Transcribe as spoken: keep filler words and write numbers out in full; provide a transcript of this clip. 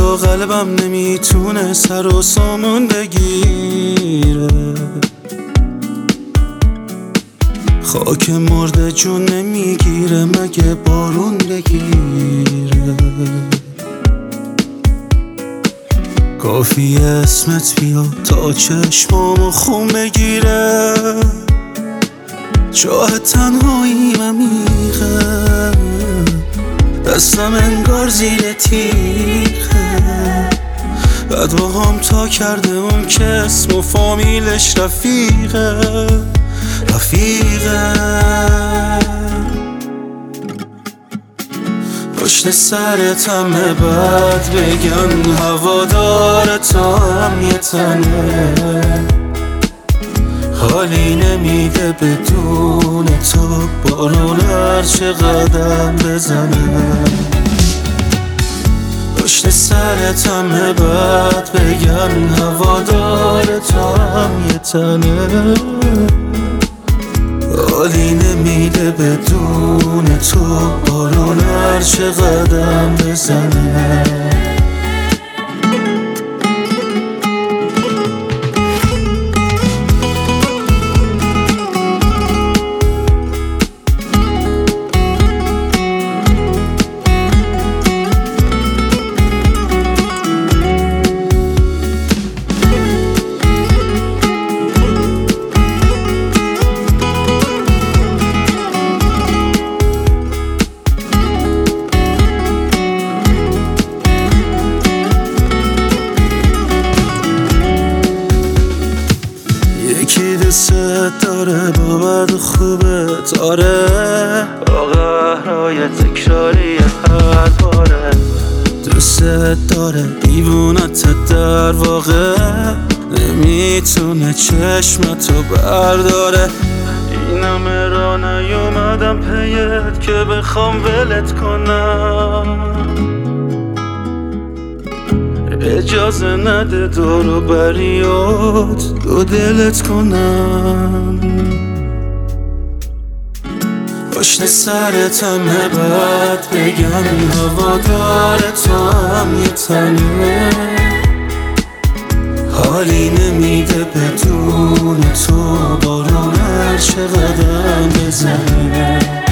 با قلبم نمیتونه سر و سامون بگیره. خاک مرده جون نمیگیره مگه بارون بگیره. کافی اسمت بیا تا چشمامو خون بگیره. جاه تنهایی عمیقه، دستم انگار زیر تیغه. بعد با هم تا کرده اون که اسم و فامیلش رفیقه رفیقه. پشت سرتم بعد بگن هوادارتم یه تنه. حالی نمیده بدون تو بارون هرچه قدم بزنه. پشت سرتم بعد بگن هوادارتم یه تنه. حالی نمیده بدون تو بارون هرچه قدم بزنه. یکی دوست داره با بد خوبه داره، با قهرهای تکراری هر باره. دوست داره دیوونت در واقع، نمیتونه چشمتو برداره. این همه را نیومدم پیت که بخوام ولت کنم. اجازه نده دورو بریات دو دلت کنم. پشت سرتم بعد بگن هوادارتم یه تنه. حالی نمیده بدون تو بارون هرچه قدم بزنه.